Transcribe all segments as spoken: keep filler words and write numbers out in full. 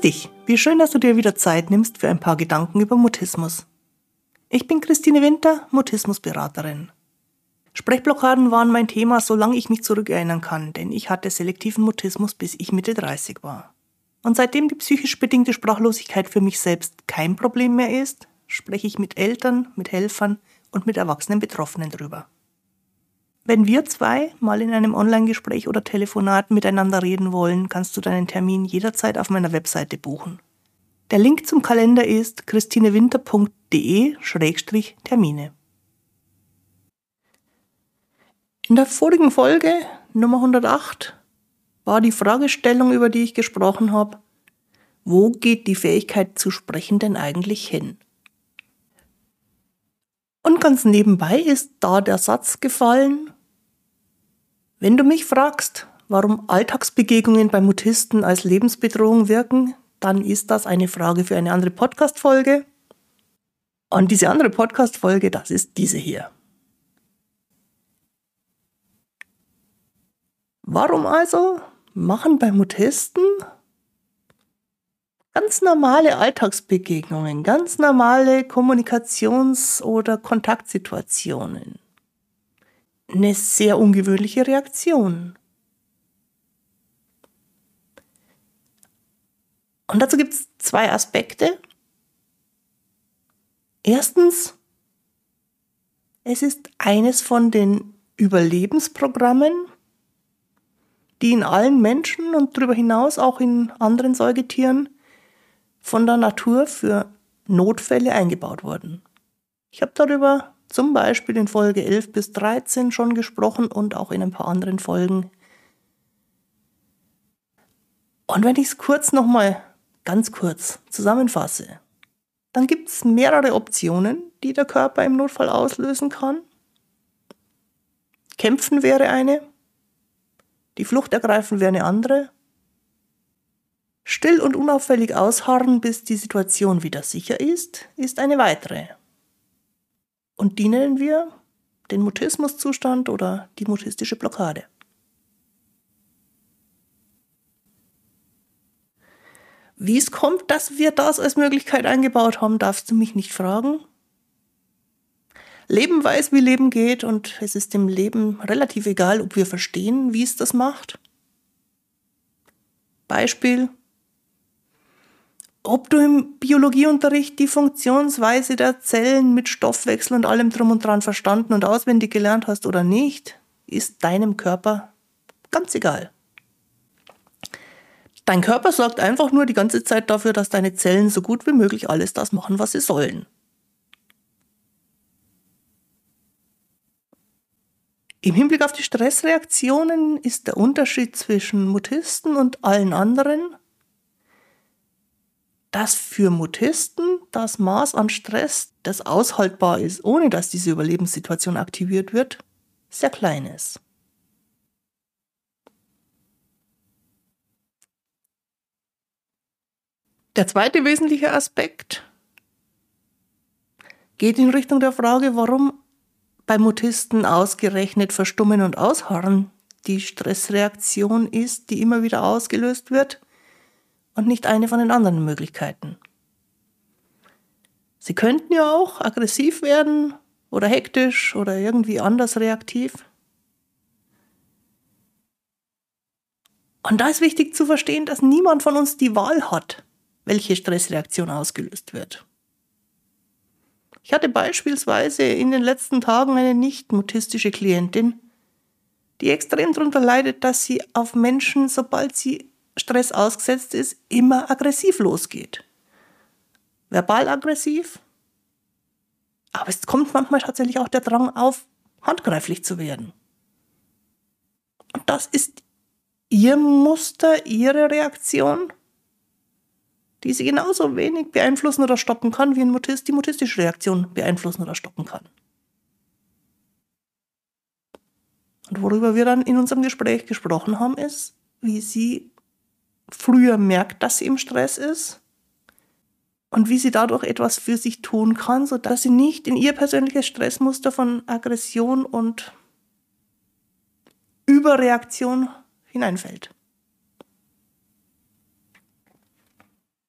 dich, wie schön, dass du dir wieder Zeit nimmst für ein paar Gedanken über Mutismus. Ich bin Christine Winter, Mutismusberaterin. Sprechblockaden waren mein Thema, solange ich mich zurückerinnern kann, denn ich hatte selektiven Mutismus, bis ich Mitte dreißig war. Und seitdem die psychisch bedingte Sprachlosigkeit für mich selbst kein Problem mehr ist, spreche ich mit Eltern, mit Helfern und mit erwachsenen Betroffenen drüber. Wenn wir zwei mal in einem Online-Gespräch oder Telefonat miteinander reden wollen, kannst du deinen Termin jederzeit auf meiner Webseite buchen. Der Link zum Kalender ist christinewinter punkt de Schrägstrich Termine. In der vorigen Folge, Nummer hundertacht, war die Fragestellung, über die ich gesprochen habe: Wo geht die Fähigkeit zu sprechen denn eigentlich hin? Und ganz nebenbei ist da der Satz gefallen: Wenn du mich fragst, warum Alltagsbegegnungen bei Mutisten als Lebensbedrohung wirken, dann ist das eine Frage für eine andere Podcast-Folge. Und diese andere Podcast-Folge, das ist diese hier. Warum also machen bei Mutisten ganz normale Alltagsbegegnungen, ganz normale Kommunikations- oder Kontaktsituationen eine sehr ungewöhnliche Reaktion? Und dazu gibt es zwei Aspekte. Erstens, es ist eines von den Überlebensprogrammen, die in allen Menschen und darüber hinaus auch in anderen Säugetieren von der Natur für Notfälle eingebaut wurden. Ich habe darüber zum Beispiel in Folge elf bis dreizehn schon gesprochen und auch in ein paar anderen Folgen. Und wenn ich es kurz nochmal, ganz kurz zusammenfasse, dann gibt es mehrere Optionen, die der Körper im Notfall auslösen kann. Kämpfen wäre eine, die Flucht ergreifen wäre eine andere, still und unauffällig ausharren, bis die Situation wieder sicher ist, ist eine weitere. Und die nennen wir den Mutismuszustand oder die mutistische Blockade. Wie es kommt, dass wir das als Möglichkeit eingebaut haben, darfst du mich nicht fragen. Leben weiß, wie Leben geht, und es ist dem Leben relativ egal, ob wir verstehen, wie es das macht. Beispiel: Ob du im Biologieunterricht die Funktionsweise der Zellen mit Stoffwechsel und allem drum und dran verstanden und auswendig gelernt hast oder nicht, ist deinem Körper ganz egal. Dein Körper sorgt einfach nur die ganze Zeit dafür, dass deine Zellen so gut wie möglich alles das machen, was sie sollen. Im Hinblick auf die Stressreaktionen ist der Unterschied zwischen Mutisten und allen anderen, dass für Mutisten das Maß an Stress, das aushaltbar ist, ohne dass diese Überlebenssituation aktiviert wird, sehr klein ist. Der zweite wesentliche Aspekt geht in Richtung der Frage, warum bei Mutisten ausgerechnet Verstummen und Ausharren die Stressreaktion ist, die immer wieder ausgelöst wird, und nicht eine von den anderen Möglichkeiten. Sie könnten ja auch aggressiv werden oder hektisch oder irgendwie anders reaktiv. Und da ist wichtig zu verstehen, dass niemand von uns die Wahl hat, welche Stressreaktion ausgelöst wird. Ich hatte beispielsweise in den letzten Tagen eine nicht-mutistische Klientin, die extrem darunter leidet, dass sie auf Menschen, sobald sie Stress ausgesetzt ist, immer aggressiv losgeht. Verbal aggressiv, aber es kommt manchmal tatsächlich auch der Drang auf, handgreiflich zu werden. Und das ist ihr Muster, ihre Reaktion, die sie genauso wenig beeinflussen oder stoppen kann, wie ein Mutist die mutistische Reaktion beeinflussen oder stoppen kann. Und worüber wir dann in unserem Gespräch gesprochen haben, ist, wie sie früher merkt, dass sie im Stress ist und wie sie dadurch etwas für sich tun kann, sodass sie nicht in ihr persönliches Stressmuster von Aggression und Überreaktion hineinfällt.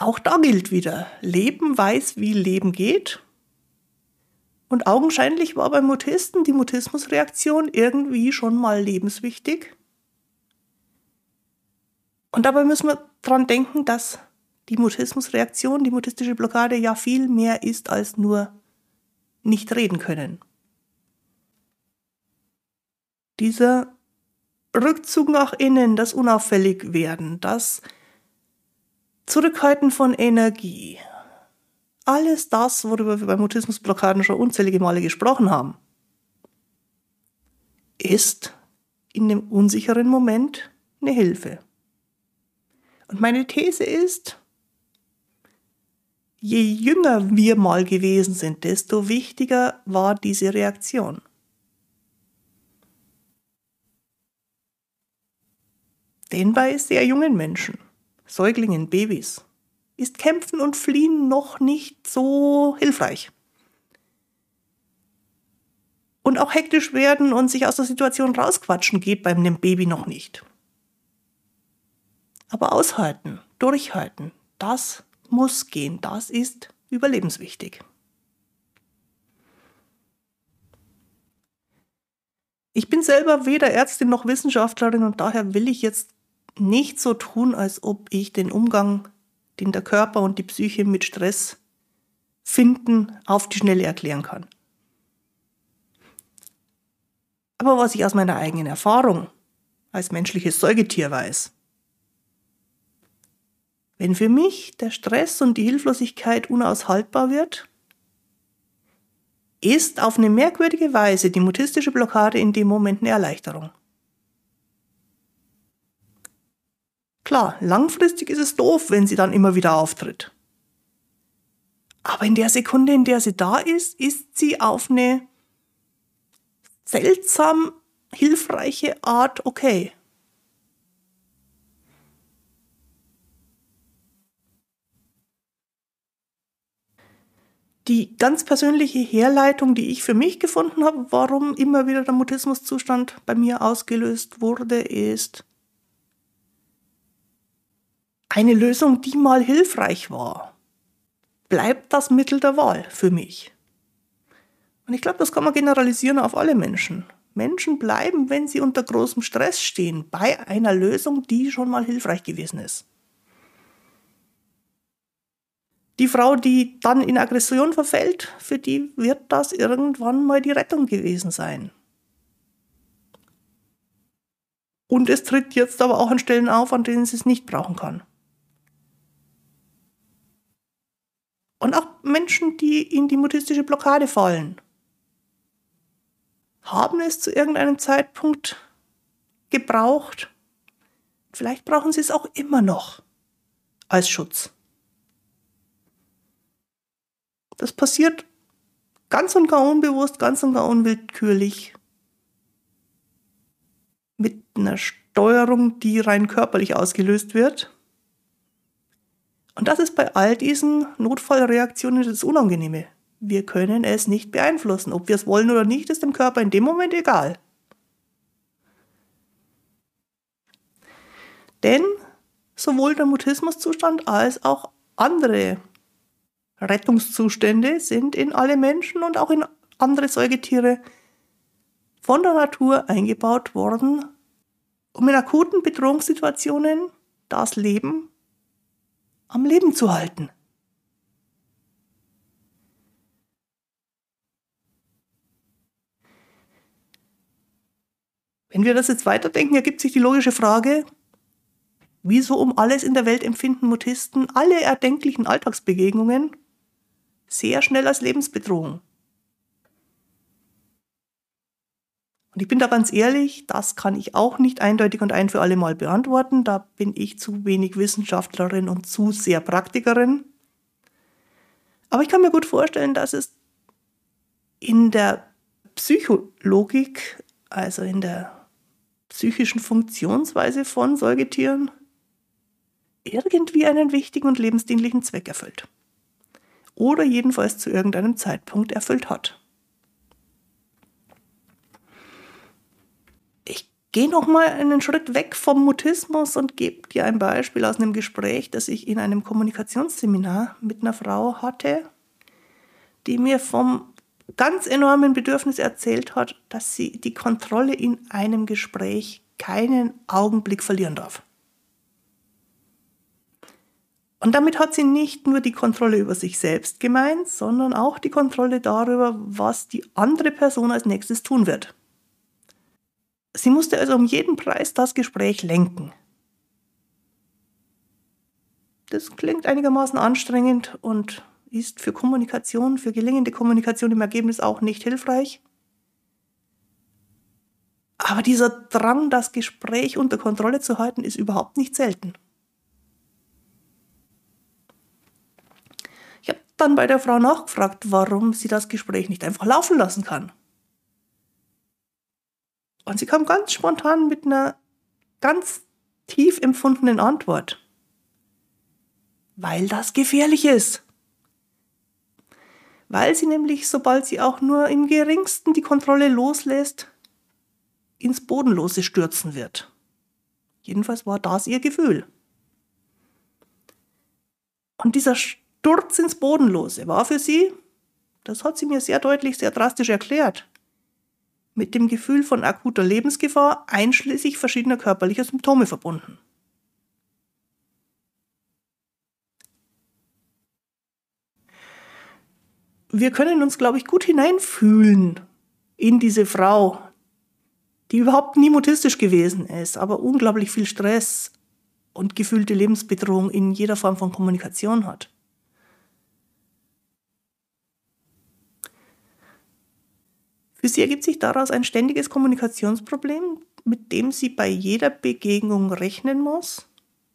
Auch da gilt wieder, Leben weiß, wie Leben geht. Und augenscheinlich war beim Mutisten die Mutismusreaktion irgendwie schon mal lebenswichtig. Und dabei müssen wir dran denken, dass die Mutismusreaktion, die mutistische Blockade ja viel mehr ist als nur nicht reden können. Dieser Rückzug nach innen, das Unauffälligwerden, das Zurückhalten von Energie, alles das, worüber wir bei Mutismusblockaden schon unzählige Male gesprochen haben, ist in dem unsicheren Moment eine Hilfe. Und meine These ist, je jünger wir mal gewesen sind, desto wichtiger war diese Reaktion. Denn bei sehr jungen Menschen, Säuglingen, Babys, ist Kämpfen und Fliehen noch nicht so hilfreich. Und auch hektisch werden und sich aus der Situation rausquatschen geht beim einem Baby noch nicht. Aber aushalten, durchhalten, das muss gehen, das ist überlebenswichtig. Ich bin selber weder Ärztin noch Wissenschaftlerin und daher will ich jetzt nicht so tun, als ob ich den Umgang, den der Körper und die Psyche mit Stress finden, auf die Schnelle erklären kann. Aber was ich aus meiner eigenen Erfahrung als menschliches Säugetier weiß, wenn für mich der Stress und die Hilflosigkeit unaushaltbar wird, ist auf eine merkwürdige Weise die mutistische Blockade in dem Moment eine Erleichterung. Klar, langfristig ist es doof, wenn sie dann immer wieder auftritt. Aber in der Sekunde, in der sie da ist, ist sie auf eine seltsam hilfreiche Art okay. Die ganz persönliche Herleitung, die ich für mich gefunden habe, warum immer wieder der Mutismuszustand bei mir ausgelöst wurde, ist eine Lösung, die mal hilfreich war, bleibt das Mittel der Wahl für mich. Und ich glaube, das kann man generalisieren auf alle Menschen. Menschen bleiben, wenn sie unter großem Stress stehen, bei einer Lösung, die schon mal hilfreich gewesen ist. Die Frau, die dann in Aggression verfällt, für die wird das irgendwann mal die Rettung gewesen sein. Und es tritt jetzt aber auch an Stellen auf, an denen sie es nicht brauchen kann. Und auch Menschen, die in die mutistische Blockade fallen, haben es zu irgendeinem Zeitpunkt gebraucht. Vielleicht brauchen sie es auch immer noch als Schutz. Das passiert ganz und gar unbewusst, ganz und gar unwillkürlich mit einer Steuerung, die rein körperlich ausgelöst wird. Und das ist bei all diesen Notfallreaktionen das Unangenehme. Wir können es nicht beeinflussen. Ob wir es wollen oder nicht, ist dem Körper in dem Moment egal. Denn sowohl der Mutismuszustand als auch andere Rettungszustände sind in alle Menschen und auch in andere Säugetiere von der Natur eingebaut worden, um in akuten Bedrohungssituationen das Leben am Leben zu halten. Wenn wir das jetzt weiterdenken, ergibt sich die logische Frage, wieso um alles in der Welt empfinden Mutisten alle erdenklichen Alltagsbegegnungen sehr schnell als Lebensbedrohung? Und ich bin da ganz ehrlich, das kann ich auch nicht eindeutig und ein für alle Mal beantworten. Da bin ich zu wenig Wissenschaftlerin und zu sehr Praktikerin. Aber ich kann mir gut vorstellen, dass es in der Psychologik, also in der psychischen Funktionsweise von Säugetieren, irgendwie einen wichtigen und lebensdienlichen Zweck erfüllt. Oder jedenfalls zu irgendeinem Zeitpunkt erfüllt hat. Ich Geh noch mal einen Schritt weg vom Mutismus und gebe dir ein Beispiel aus einem Gespräch, das ich in einem Kommunikationsseminar mit einer Frau hatte, die mir vom ganz enormen Bedürfnis erzählt hat, dass sie die Kontrolle in einem Gespräch keinen Augenblick verlieren darf. Und damit hat sie nicht nur die Kontrolle über sich selbst gemeint, sondern auch die Kontrolle darüber, was die andere Person als nächstes tun wird. Sie musste also um jeden Preis das Gespräch lenken. Das klingt einigermaßen anstrengend und ist für Kommunikation, für gelingende Kommunikation im Ergebnis auch nicht hilfreich. Aber dieser Drang, das Gespräch unter Kontrolle zu halten, ist überhaupt nicht selten. Ich habe dann bei der Frau nachgefragt, warum sie das Gespräch nicht einfach laufen lassen kann. Und sie kam ganz spontan mit einer ganz tief empfundenen Antwort. Weil das gefährlich ist. Weil sie nämlich, sobald sie auch nur im geringsten die Kontrolle loslässt, ins Bodenlose stürzen wird. Jedenfalls war das ihr Gefühl. Und dieser Sturz ins Bodenlose war für sie, das hat sie mir sehr deutlich, sehr drastisch erklärt, mit dem Gefühl von akuter Lebensgefahr einschließlich verschiedener körperlicher Symptome verbunden. Wir können uns, glaube ich, gut hineinfühlen in diese Frau, die überhaupt nie mutistisch gewesen ist, aber unglaublich viel Stress und gefühlte Lebensbedrohung in jeder Form von Kommunikation hat. Für sie ergibt sich daraus ein ständiges Kommunikationsproblem, mit dem sie bei jeder Begegnung rechnen muss.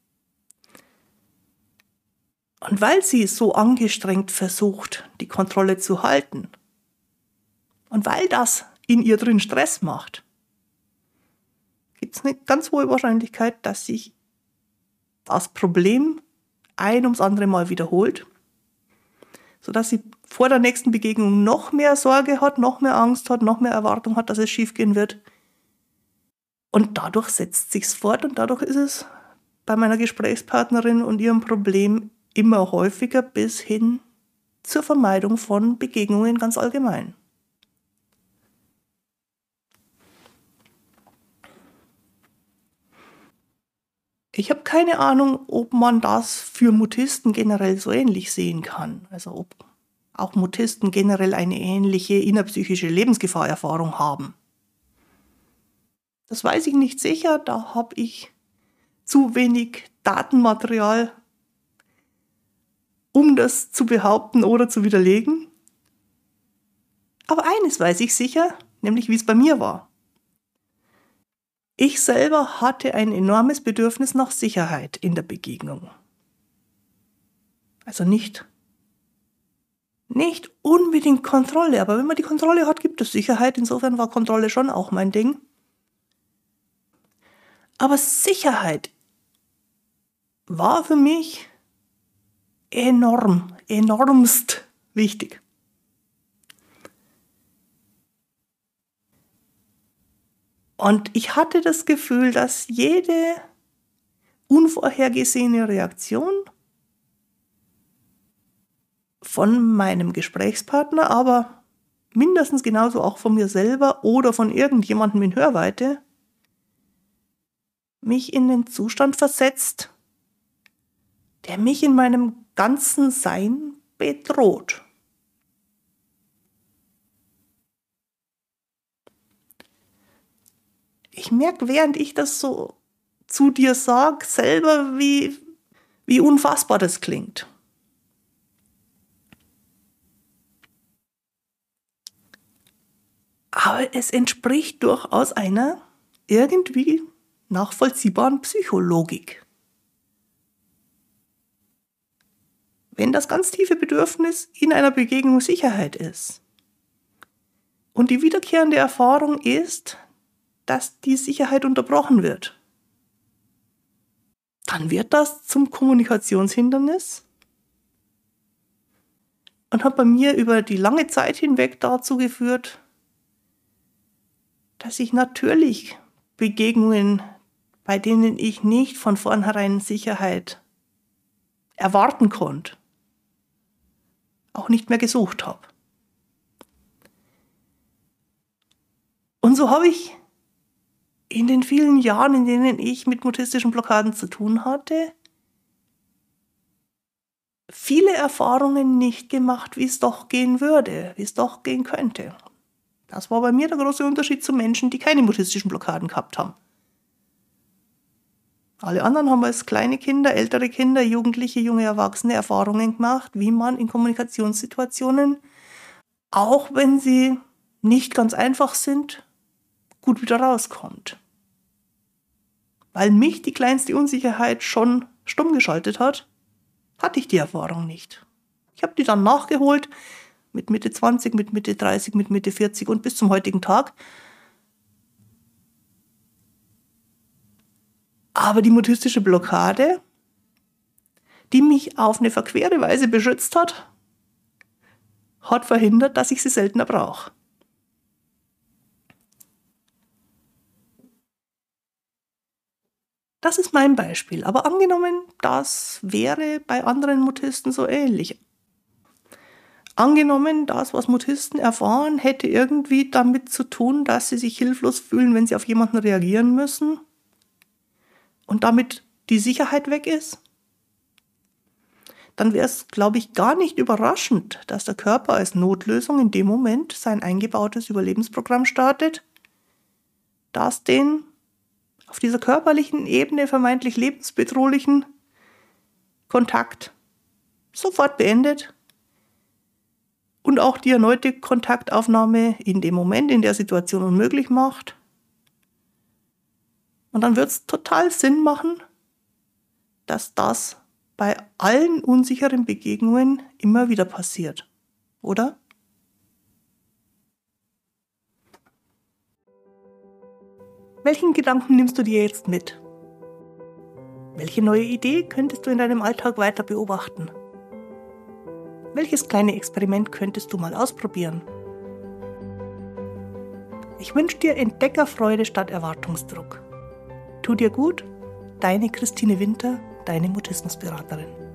Und weil sie so angestrengt versucht, die Kontrolle zu halten, und weil das in ihr drin Stress macht, gibt es eine ganz hohe Wahrscheinlichkeit, dass sich das Problem ein ums andere Mal wiederholt, sodass sie vor der nächsten Begegnung noch mehr Sorge hat, noch mehr Angst hat, noch mehr Erwartung hat, dass es schiefgehen wird. Und dadurch setzt sich's fort und dadurch ist es bei meiner Gesprächspartnerin und ihrem Problem immer häufiger bis hin zur Vermeidung von Begegnungen ganz allgemein. Ich habe keine Ahnung, ob man das für Mutisten generell so ähnlich sehen kann. Also ob auch Mutisten generell eine ähnliche innerpsychische Lebensgefahrerfahrung haben. Das weiß ich nicht sicher, da habe ich zu wenig Datenmaterial, um das zu behaupten oder zu widerlegen. Aber eines weiß ich sicher, nämlich wie es bei mir war. Ich selber hatte ein enormes Bedürfnis nach Sicherheit in der Begegnung. Also nicht, nicht unbedingt Kontrolle, aber wenn man die Kontrolle hat, gibt es Sicherheit. Insofern war Kontrolle schon auch mein Ding. Aber Sicherheit war für mich enorm, enormst wichtig. Und ich hatte das Gefühl, dass jede unvorhergesehene Reaktion von meinem Gesprächspartner, aber mindestens genauso auch von mir selber oder von irgendjemandem in Hörweite, mich in den Zustand versetzt, der mich in meinem ganzen Sein bedroht. Ich merke, während ich das so zu dir sage, selber, wie, wie unfassbar das klingt. Aber es entspricht durchaus einer irgendwie nachvollziehbaren Psychologik. Wenn das ganz tiefe Bedürfnis in einer Begegnung Sicherheit ist und die wiederkehrende Erfahrung ist, dass die Sicherheit unterbrochen wird, dann wird das zum Kommunikationshindernis und hat bei mir über die lange Zeit hinweg dazu geführt, dass ich natürlich Begegnungen, bei denen ich nicht von vornherein Sicherheit erwarten konnte, auch nicht mehr gesucht habe. Und so habe ich in den vielen Jahren, in denen ich mit mutistischen Blockaden zu tun hatte, viele Erfahrungen nicht gemacht, wie es doch gehen würde, wie es doch gehen könnte. Das war bei mir der große Unterschied zu Menschen, die keine mutistischen Blockaden gehabt haben. Alle anderen haben als kleine Kinder, ältere Kinder, Jugendliche, junge Erwachsene Erfahrungen gemacht, wie man in Kommunikationssituationen, auch wenn sie nicht ganz einfach sind, gut wieder rauskommt. Weil mich die kleinste Unsicherheit schon stumm geschaltet hat, hatte ich die Erfahrung nicht. Ich habe die dann nachgeholt, mit Mitte zwanzig, mit Mitte dreißig, mit Mitte vierzig und bis zum heutigen Tag. Aber die mutistische Blockade, die mich auf eine verquere Weise beschützt hat, hat verhindert, dass ich sie seltener brauche. Das ist mein Beispiel, aber angenommen, das wäre bei anderen Mutisten so ähnlich. Angenommen, das, was Mutisten erfahren, hätte irgendwie damit zu tun, dass sie sich hilflos fühlen, wenn sie auf jemanden reagieren müssen und damit die Sicherheit weg ist, dann wäre es, glaube ich, gar nicht überraschend, dass der Körper als Notlösung in dem Moment sein eingebautes Überlebensprogramm startet, das den auf dieser körperlichen Ebene vermeintlich lebensbedrohlichen Kontakt sofort beendet und auch die erneute Kontaktaufnahme in dem Moment, in der Situation unmöglich macht. Und dann wird es total Sinn machen, dass das bei allen unsicheren Begegnungen immer wieder passiert, oder? Welchen Gedanken nimmst du dir jetzt mit? Welche neue Idee könntest du in deinem Alltag weiter beobachten? Welches kleine Experiment könntest du mal ausprobieren? Ich wünsche dir Entdeckerfreude statt Erwartungsdruck. Tu dir gut, deine Christine Winter, deine Mutismusberaterin.